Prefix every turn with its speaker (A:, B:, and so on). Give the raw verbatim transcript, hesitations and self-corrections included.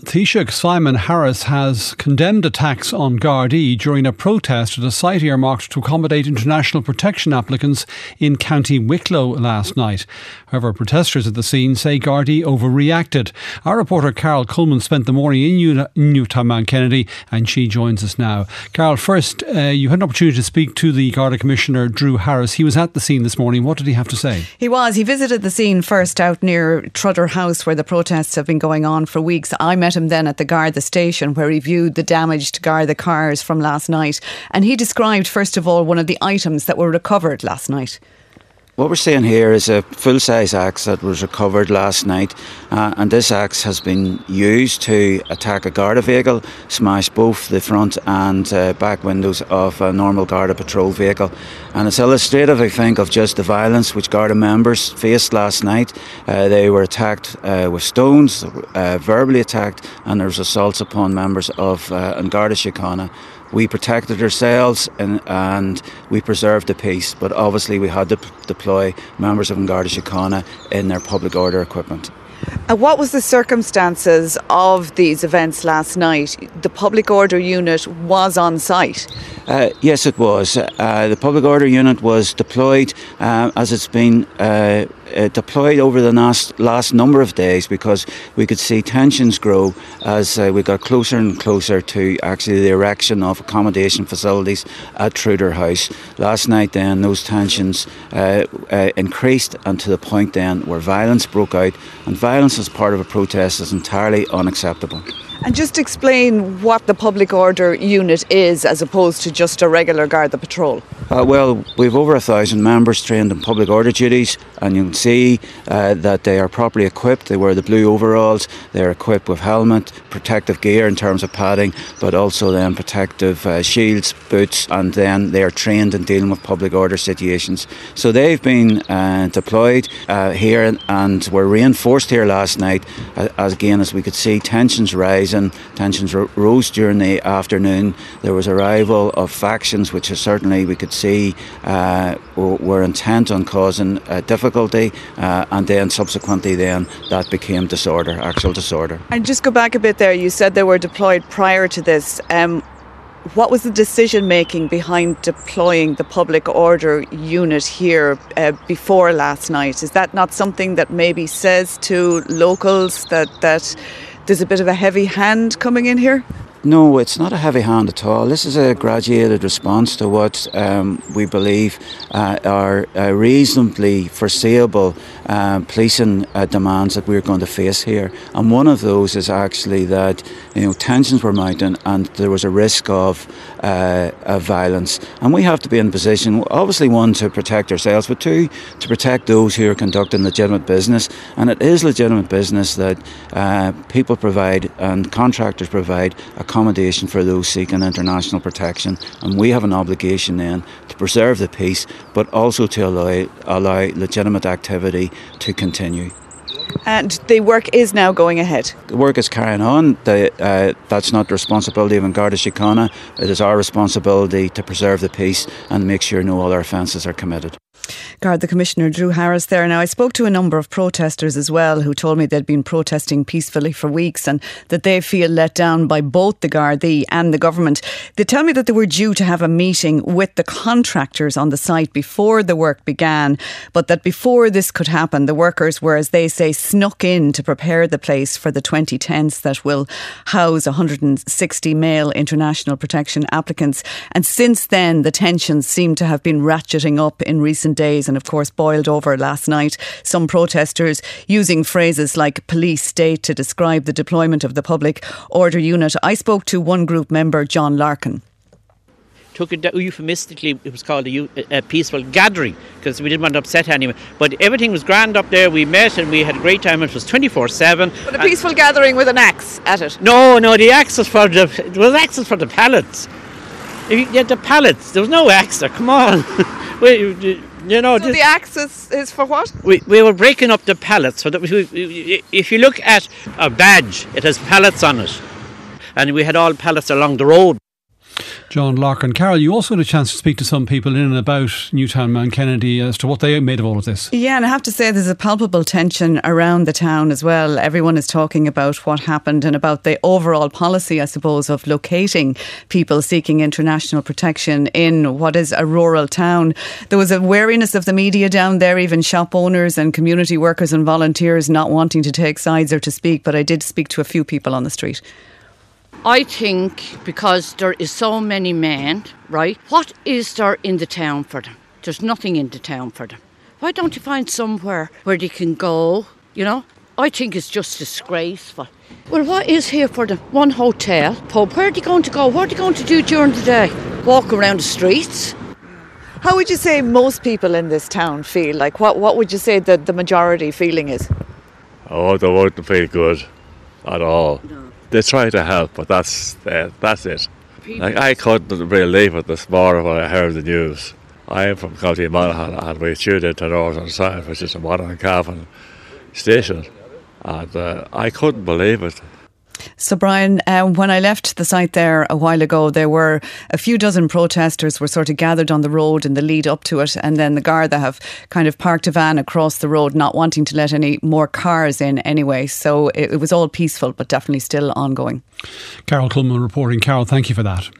A: Taoiseach Simon Harris has condemned attacks on Gardaí during a protest at a site earmarked to accommodate international protection applicants in County Wicklow last night. However, protesters at the scene say Gardaí overreacted. Our reporter Carol Coleman spent the morning in Newtown Kennedy, and she joins us now. Carol, first, uh, you had an opportunity to speak to the Garda Commissioner, Drew Harris. He was at the scene this morning. What did he have to say?
B: He was. He visited the scene first out near Trudder House, where the protests have been going on for weeks. I met him then at the Garda station, where he viewed the damaged Garda cars from last night. And he described, first of all, one of the items that were recovered last night.
C: What we're seeing here is a full-size axe that was recovered last night, uh, and this axe has been used to attack a Garda vehicle, smash both the front and uh, back windows of a normal Garda patrol vehicle. And it's illustrative, I think, of just the violence which Garda members faced last night. Uh, they were attacked uh, with stones, uh, verbally attacked, and there was assaults upon members of uh, An Garda Síochána. We protected ourselves and, and we preserved the peace, but obviously we had to p- deploy members of An Garda Síochána in their public order equipment.
B: Uh, what was the circumstances of these events last night? The public order unit was on site.
C: Uh, yes, it was. Uh, the public order unit was deployed uh, as it's been uh, uh, deployed over the last, last number of days, because we could see tensions grow as uh, we got closer and closer to actually the erection of accommodation facilities at Trudder House. Last night then those tensions uh, uh, increased, and to the point then where violence broke out, and violence as part of a protest is entirely unacceptable.
B: And just explain what the public order unit is as opposed to just a regular Garda patrol.
C: Uh, well, we've over a thousand members trained in public order duties, and you can see uh, that they are properly equipped. They wear the blue overalls, they're equipped with helmet, protective gear in terms of padding, but also then protective uh, shields, boots, and then they are trained in dealing with public order situations. So they've been uh, deployed uh, here, and, and were reinforced here last night, uh, as again as we could see tensions rise. And tensions ro- rose during the afternoon. There was arrival of factions which certainly we could see uh, were intent on causing uh, difficulty, uh, and then subsequently then that became disorder, actual disorder.
B: And just go back a bit there, you said they were deployed prior to this. Um, what was the decision making behind deploying the public order unit here uh, before last night? Is that not something that maybe says to locals that that there's a bit of a heavy hand coming in here?
C: No, it's not a heavy hand at all. This is a graduated response to what um, we believe uh, are uh, reasonably foreseeable uh, policing uh, demands that we're going to face here. And one of those is actually that, you know, tensions were mounting and there was a risk of, uh, of violence. And we have to be in a position, obviously, one, to protect ourselves, but two, to protect those who are conducting legitimate business. And it is legitimate business that uh, people provide and contractors provide accommodation for those seeking international protection, and we have an obligation then to preserve the peace, but also to allow, allow legitimate activity to continue.
B: And the work is now going ahead?
C: The work is carrying on. The, uh, that's not the responsibility of An Garda Síochána. It is our responsibility to preserve the peace and make sure no other offences are committed.
B: Garda Commissioner Drew Harris there. Now, I spoke to a number of protesters as well who told me they'd been protesting peacefully for weeks and that they feel let down by both the Gardaí and the government. They tell me that they were due to have a meeting with the contractors on the site before the work began, but that before this could happen, the workers were, as they say, snuck in to prepare the place for the twenty tents that will house one hundred sixty male international protection applicants. And since then, the tensions seem to have been ratcheting up in recent days, and of course boiled over last night. Some protesters using phrases like police state to describe the deployment of the public order unit. I spoke to one group member, John Larkin.
D: Took it euphemistically, it was called a, a peaceful gathering because we didn't want to upset anyone. But everything was grand up there. We met and we had a great time. It was twenty-four seven.
B: But a peaceful gathering with an axe at it?
D: No, no, the axe was for the, it was axes for the pallets. If you get the pallets, there was no axe there. Come on. we, You know,
B: so this, the axe is, is for what?
D: We we were breaking up the pallets. So that we, if you look at a badge, it has pallets on it. And we had all pallets along the road.
A: John Larkin. Carol, you also had a chance to speak to some people in and about Newtown Mount Kennedy as to what they made of all of this.
B: Yeah, and I have to say there's a palpable tension around the town as well. Everyone is talking about what happened and about the overall policy, I suppose, of locating people seeking international protection in what is a rural town. There was a wariness of the media down there, even shop owners and community workers and volunteers not wanting to take sides or to speak, but I did speak to a few people on the street.
E: I think because there is so many men, right, what is there in the town for them? There's nothing in the town for them. Why don't you find somewhere where they can go, you know? I think it's just disgraceful. Well, what is here for them? One hotel, pub. Where are they going to go? What are they going to do during the day? Walk around the streets?
B: How would you say most people in this town feel? Like, what, what would you say that the majority feeling is?
F: Oh, they wouldn't feel good at all. No. They try to help, but that's uh, that's it. People. Like, I couldn't believe it this morning when I heard the news. I am from County Monaghan and we tuned into Northern Sound, which is a Monaghan Cavan station, and uh, I couldn't believe it.
B: So Brian, um, when I left the site there a while ago, there were a few dozen protesters were sort of gathered on the road in the lead up to it, and then the Garda have kind of parked a van across the road, not wanting to let any more cars in anyway. So it, it was all peaceful, but definitely still ongoing.
A: Carol Coleman reporting. Carol, thank you for that.